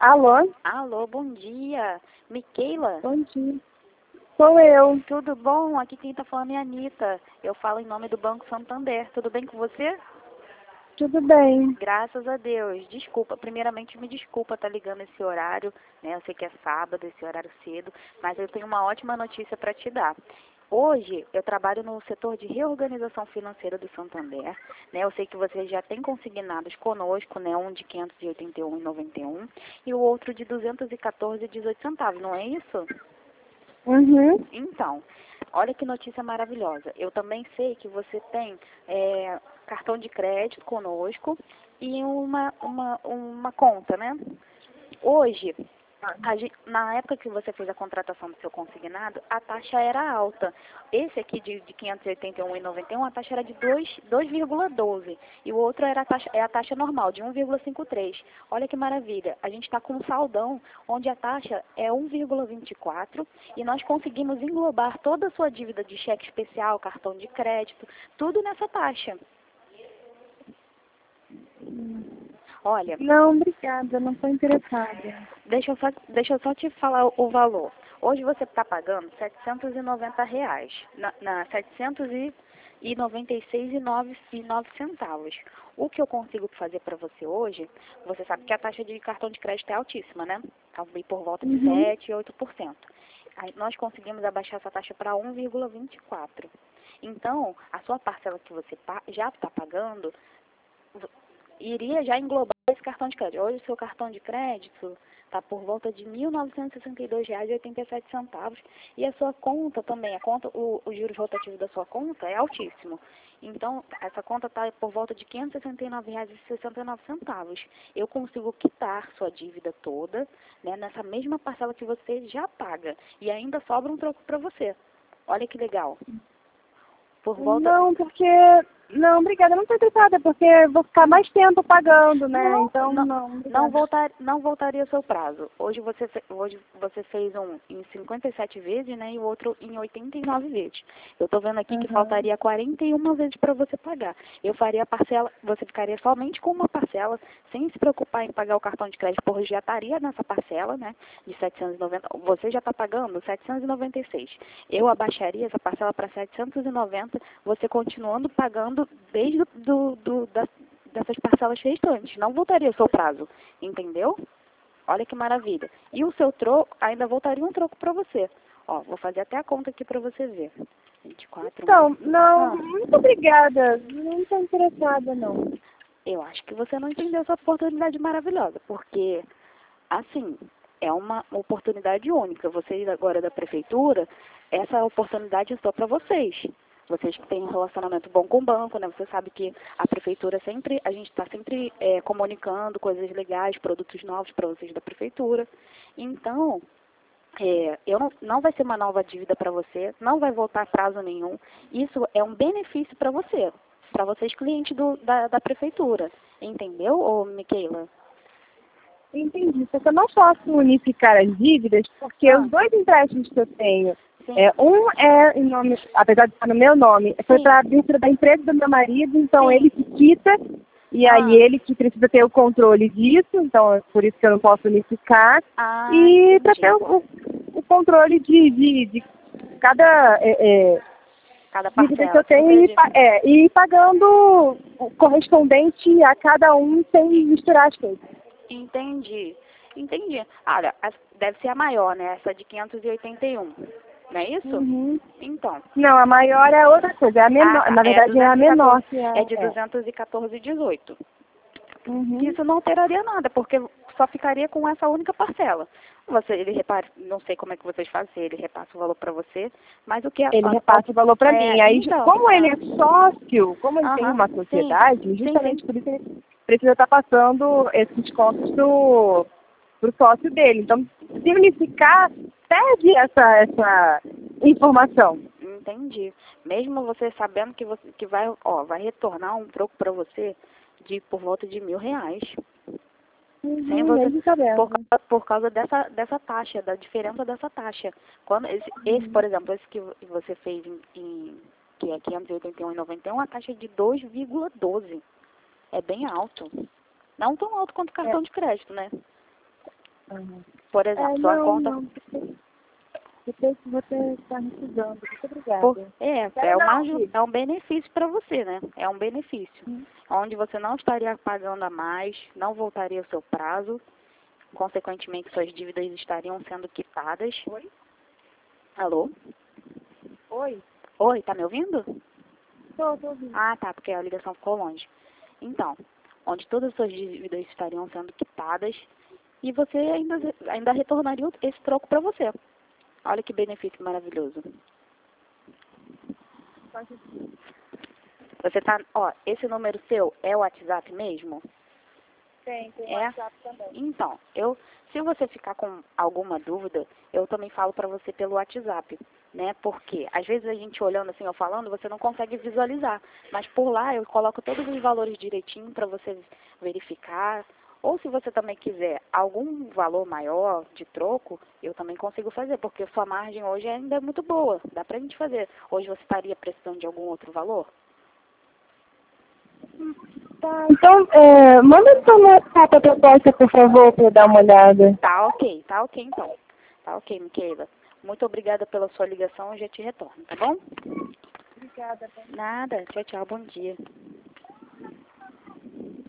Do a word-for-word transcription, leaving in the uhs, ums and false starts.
Alô? Alô, bom dia. Miquela? Bom dia. Sou eu. Tudo bom? Aqui quem tá falando é a Anitta. Eu falo em nome do Banco Santander. Tudo bem com você? Tudo bem. Graças a Deus. Desculpa, primeiramente me desculpa estar ligando esse horário, né? Eu sei que é sábado, esse horário cedo, mas eu tenho uma ótima notícia para te dar. Hoje eu trabalho no setor de reorganização financeira do Santander, né? Eu sei que você já tem consignados conosco, né? Um de quinhentos e oitenta e um e noventa e um e o outro de duzentos e quatorze e dezoito centavos, não é isso? Uhum. Então, olha que notícia maravilhosa. Eu também sei que você tem é, cartão de crédito conosco e uma, uma, uma conta, né? Hoje, a gen- na época que você fez a contratação do seu consignado, a taxa era alta. Esse aqui de, de quinhentos e oitenta e um e noventa e um, a taxa era de dois vírgula doze e o outro era a taxa, é a taxa normal, de um vírgula cinquenta e três. Olha que maravilha, a gente está com um saldão onde a taxa é um vírgula vinte e quatro e nós conseguimos englobar toda a sua dívida de cheque especial, cartão de crédito, tudo nessa taxa. Olha, Não, obrigada, não estou interessada. Deixa eu, só, deixa eu só te falar o, o valor. Hoje você está pagando setecentos e noventa reais, na, na setecentos e noventa e seis reais e nove centavos. O que eu consigo fazer para você hoje, você sabe que a taxa de cartão de crédito é altíssima, né? Está por volta de Uhum. sete, oito por cento. Aí nós conseguimos abaixar essa taxa para um vírgula vinte e quatro. Então, a sua parcela que você pa- já está pagando iria já englobar esse cartão de crédito. Hoje o seu cartão de crédito está por volta de mil novecentos e sessenta e dois reais e oitenta e sete centavos e a sua conta também, a conta, o, o juros rotativo da sua conta é altíssimo. Então, essa conta está por volta de quinhentos e sessenta e nove reais e sessenta e nove centavos. Eu consigo quitar sua dívida toda, né, nessa mesma parcela que você já paga e ainda sobra um troco para você. Olha que legal. Por volta... Não, porque... Não, obrigada, não estou interessada, porque eu vou ficar mais tempo pagando, né? Não, Então, não, não, não, obrigada. voltar, não voltaria o seu prazo. Hoje você, fe- hoje você fez um em cinquenta e sete vezes, né, e o outro em oitenta e nove vezes. Eu estou vendo aqui que Uhum. faltaria quarenta e uma vezes para você pagar. Eu faria a parcela, você ficaria somente com uma parcela, sem se preocupar em pagar o cartão de crédito, porque já estaria nessa parcela, né, de setecentos e noventa. Você já está pagando setecentos e noventa e seis. Eu abaixaria essa parcela para setecentos e noventa, você continuando pagando desde do, do, da dessas parcelas restantes. Não voltaria o seu prazo, entendeu? Olha que maravilha. E o seu troco, ainda voltaria um troco para você. Ó, vou fazer até a conta aqui para você ver. vinte e quatro Então, mais... não, Ah, muito obrigada. Não estou interessada, não. eu acho que você não entendeu essa oportunidade maravilhosa, porque, assim, é uma oportunidade única. Vocês agora da prefeitura, essa oportunidade é só para vocês. Vocês que têm um relacionamento bom com o banco, né? Você sabe que a prefeitura sempre, a gente está sempre é, comunicando coisas legais, produtos novos para vocês da prefeitura. Então, é, eu não, não vai ser uma nova dívida para você, não vai voltar a prazo nenhum. Isso é um benefício para você, para vocês clientes do, da, da prefeitura. Entendeu, ô Miquela? Entendi. Só que eu não posso unificar as dívidas, porque Ah, os dois empréstimos que eu tenho, sim, é, um é em nome, apesar de estar no meu nome, foi sim, para a dentro da empresa do meu marido, então ele sim. que quita, e aí Ah, ele que precisa ter o controle disso, então é por isso que eu não posso unificar, ah, e para ter entendi. o, o, o controle de, de, de cada é, é, Cada dívida que parcela, eu tenho e, entendi. pa- é, e pagando o correspondente a cada um sem misturar as coisas. Entendi, entendi. Olha, as- deve ser a maior, né? Essa de quinhentos e oitenta e um, não é isso? Uhum. Então. Não, a maior é outra coisa, é a Ah, menor, tá. na É verdade é a duzentos e quatorze, menor que é é. de é. duzentos e quatorze e dezoito. Uhum. Isso não alteraria nada, porque só ficaria com essa única parcela. Você, ele repara, não sei como é que vocês fazem, se ele repassa o valor para você, mas o que a, Ele a, repassa o valor para mim. é, Aí, então, como ele ah, é sócio, como ele tem aham, uma sim, sociedade, sim, sim. justamente por isso ele precisa estar passando esses descontos pro, pro sócio dele. Então, se unificar, perde essa, essa informação. Entendi. Mesmo você sabendo que você que vai, ó, vai retornar um troco para você de por volta de mil reais. Sem Uhum, você, mesmo por, sabendo. causa- por causa dessa, dessa taxa, da diferença dessa taxa. Quando esse, esse, por exemplo, esse que você fez em, em que é quinhentos e oitenta e um e noventa e um, a taxa é de dois vírgula doze. É bem alto. Não tão alto quanto o É, cartão de crédito, né? Uhum. Por exemplo, É, sua não, conta... não, porque depois que você está me estudando. Muito obrigada. Por- é, Quero é, uma, não, aju- filho. é um benefício para você, né? É um benefício. Hum. Onde você não estaria pagando a mais, não voltaria o seu prazo, consequentemente suas dívidas estariam sendo quitadas. Oi? Alô? Oi? Oi, tá me ouvindo? Tô, tô ouvindo. Ah, tá, porque a ligação ficou longe. Então, onde todas as suas dívidas estariam sendo quitadas e você ainda, ainda retornaria esse troco para você. Olha que benefício maravilhoso. Você tá, ó, esse número seu é o WhatsApp mesmo? Tem, tem É? WhatsApp também. Então, eu, se você ficar com alguma dúvida, eu também falo para você pelo WhatsApp, né? Porque às vezes a gente olhando assim, eu falando, você não consegue visualizar, mas por lá eu coloco todos os valores direitinho para você verificar. Ou se você também quiser algum valor maior de troco, eu também consigo fazer, porque sua margem hoje ainda é muito boa, dá pra gente fazer. Hoje você estaria precisando de algum outro valor? Tá, então, é, manda sua WhatsApp a proposta, por favor, para eu dar uma olhada. Tá ok, tá ok então. Tá ok, Miquela. Muito obrigada pela sua ligação, eu já te retorno, tá bom? Obrigada. Nada, tchau, tchau, bom dia.